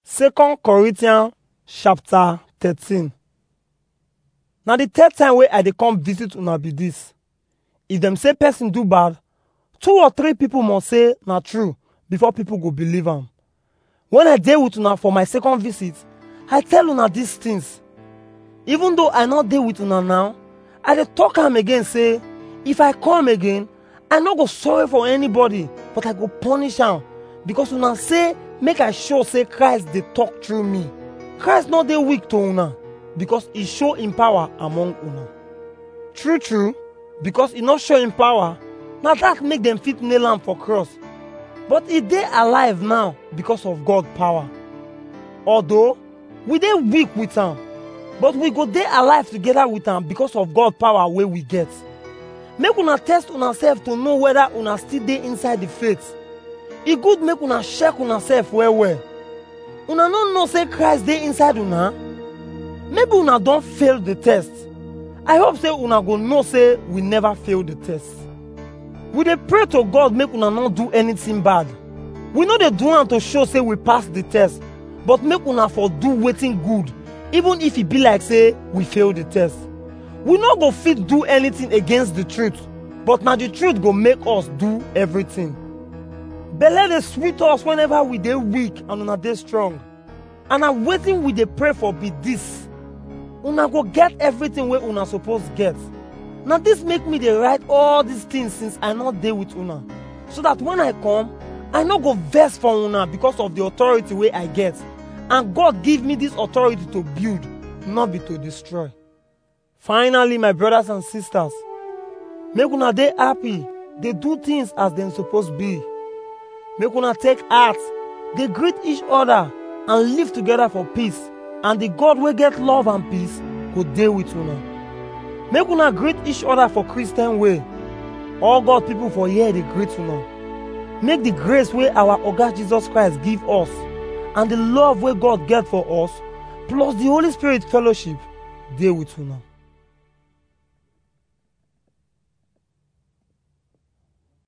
2 Corinthians chapter 13. Now the third time wey I dey come visit una be this. If them say person do bad, 2 or 3 people must say na true before people go believe am. When I dey with una for my second visit, I tell una these things. Even though I not dey with una now, I dey talk am again say, if I come again, I no go sorry for anybody, but I go punish am, because una say make I show say Christ dey talk through me. Christ not dey weak to una, because he show him power among una. True, because he not show him power, na that make them fit nail am for cross. But he dey alive now because of God power. Although we dey weak with am, but we go dey alive together with am because of God power wey we get. Make una test una self to know whether una still dey inside the faith. E good make una check una self well. Una no know say Christ dey inside una? Maybe una don fail the test. I hope say una go know say we never fail the test. We dey pray to God make una not do anything bad. We no dey do am to show say we pass the test, but make una for do wetin good, even if e be like say we fail the test. We no go fit do anything against the truth, but na the truth go make us do everything. Belle dey sweet us whenever we dey weak and una dey strong. And na wetin we dey pray for be this: una go get everything wey una suppose get. Na this make me dey write all these things since I not dey with una, so that when I come, I no go vex for una because of the authority wey I get. And God give me this authority to build, not be to destroy. Finally, my brothers and sisters, make una dey happy, dey do things as dem suppose be. Make una take heart, dey greet each other, and live together for peace, and the God wey get love and peace go dey with una. Make una greet each other for Christian way. All God people for here dey greet una. Make the grace wey our Oga Jesus Christ give us, and the love wey God get for us, plus the Holy Spirit fellowship, dey with una.